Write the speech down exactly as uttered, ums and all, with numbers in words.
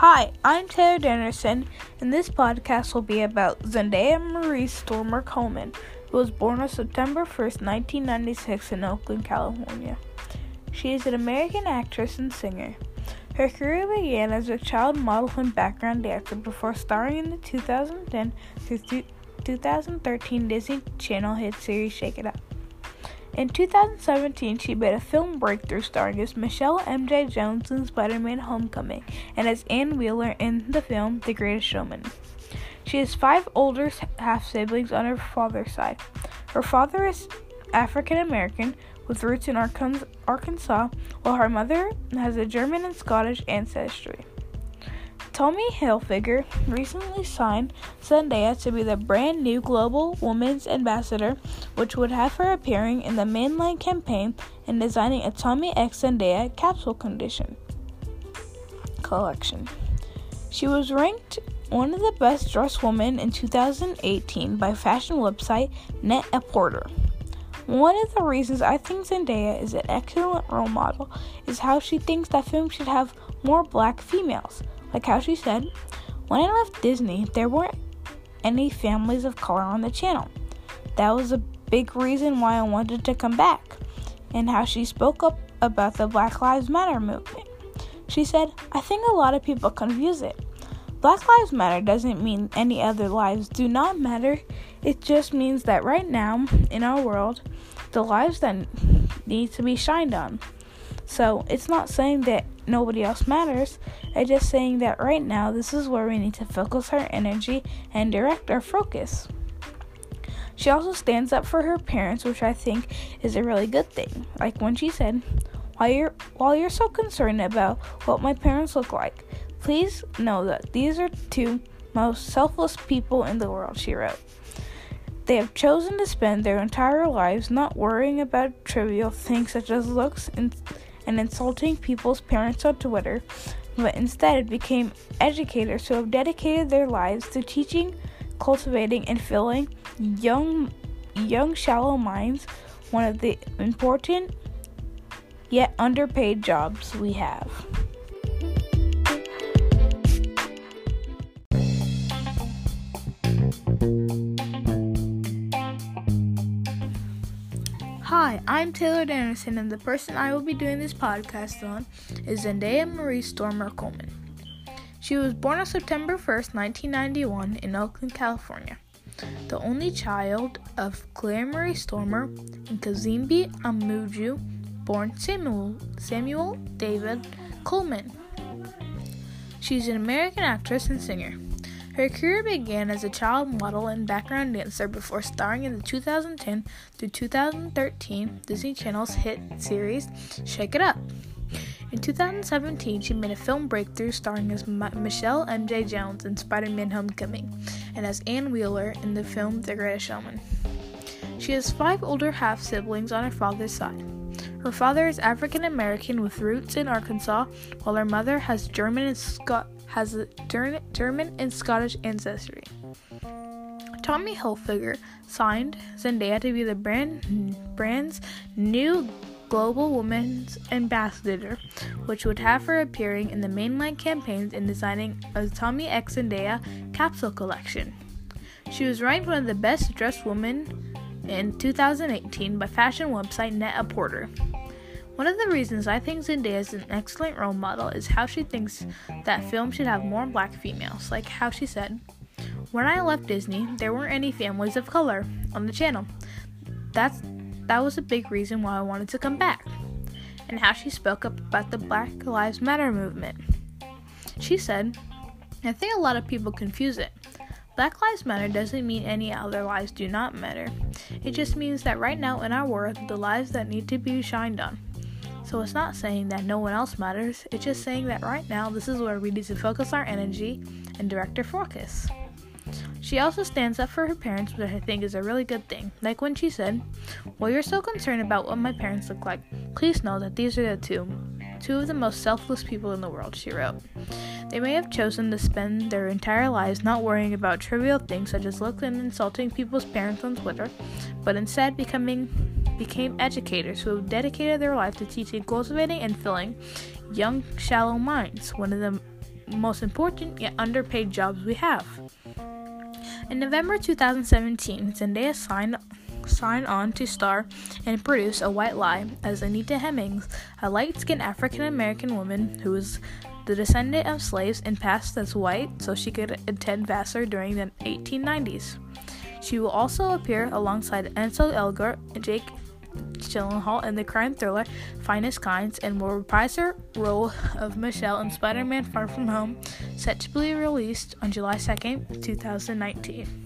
Hi, I'm Taylor Dennerson, and this podcast will be about Zendaya Marie Stormer Coleman, who was born on September first, nineteen ninety-six in Oakland, California. She is an American actress and singer. Her career began as a child model and background dancer before starring in the two thousand ten through two thousand thirteen Disney Channel hit series Shake It Up. In two thousand seventeen, she made a film breakthrough starring as Michelle M J Jones in Spider-Man Homecoming and as Ann Wheeler in the film The Greatest Showman. She has five older half-siblings on her father's side. Her father is African American with roots in Arkansas, while her mother has a German and Scottish ancestry. Tommy Hilfiger recently signed Zendaya to be the brand new global women's ambassador, which would have her appearing in the mainline campaign and designing a Tommy X Zendaya capsule condition collection. She was ranked one of the best dressed women in two thousand eighteen by fashion website Net-a-Porter. One of the reasons I think Zendaya is an excellent role model is how she thinks that film should have more black females. Like how she said, "When I left Disney, there weren't any families of color on the channel. That was a big reason why I wanted to come back." And how she spoke up about the Black Lives Matter movement. She said, "I think a lot of people confuse it. Black Lives Matter doesn't mean any other lives do not matter. It just means that right now, in our world, the lives that need to be shined on. So it's not saying that nobody else matters. It's just saying that right now, this is where we need to focus our energy and direct our focus." She also stands up for her parents, which I think is a really good thing. Like when she said, while you're, while you're so concerned about what my parents look like, please know that these are two most selfless people in the world, she wrote. They have chosen to spend their entire lives not worrying about trivial things such as looks and and insulting people's parents on Twitter, but instead became educators who have dedicated their lives to teaching, cultivating, and filling young, young shallow minds, one of the important yet underpaid jobs we have. Hi, I'm Taylor Dennerson, and the person I will be doing this podcast on is Zendaya Marie Stormer Coleman. She was born on September first, nineteen ninety-one in Oakland, California, the only child of Claire Marie Stormer and Kazimbi Amuju, born Samuel, Samuel David Coleman. She's an American actress and singer. Her career began as a child model and background dancer before starring in the two thousand ten through two thousand thirteen Disney Channel's hit series Shake It Up. In two thousand seventeen, she made a film breakthrough starring as M- Michelle M J Jones in Spider-Man Homecoming and as Ann Wheeler in the film The Greatest Showman. She has five older half-siblings on her father's side. Her father is African American with roots in Arkansas, while her mother has German and Scot- has a German and Scottish ancestry. Tommy Hilfiger signed Zendaya to be the brand brand's new global women's ambassador, which would have her appearing in the mainline campaigns and designing a Tommy X Zendaya capsule collection. She was ranked one of the best dressed women in two thousand eighteen by fashion website Net-a-Porter. One of the reasons I think Zendaya is an excellent role model is how she thinks that film should have more black females, like how she said, "When I left Disney, there weren't any families of color on the channel. That's that was a big reason why I wanted to come back," and how she spoke up about the Black Lives Matter movement. She said, "I think a lot of people confuse it. Black Lives Matter doesn't mean any other lives do not matter. It just means that right now in our world, the lives that need to be shined on. So it's not saying that no one else matters, it's just saying that right now this is where we need to focus our energy and direct our focus." She also stands up for her parents, which I think is a really good thing. Like when she said, "While you're so concerned about what my parents look like, please know that these are the two, two of the most selfless people in the world," she wrote. They may have chosen to spend their entire lives not worrying about trivial things such as looks and insulting people's parents on Twitter, but instead becoming became educators who have dedicated their life to teaching, cultivating, and filling young, shallow minds, one of the most important yet underpaid jobs we have. In November twenty seventeen, Zendaya signed signed on to star and produce A White Lie as Anita Hemmings, a light-skinned African-American woman who was the descendant of slaves and passed as white so she could attend Vassar during the eighteen nineties. She will also appear alongside Ansel Elgort and Jake Gyllenhaal in the crime thriller Finest Kinds, and will reprise her role of Michelle in Spider-Man Far From Home, set to be released on July second, twenty nineteen.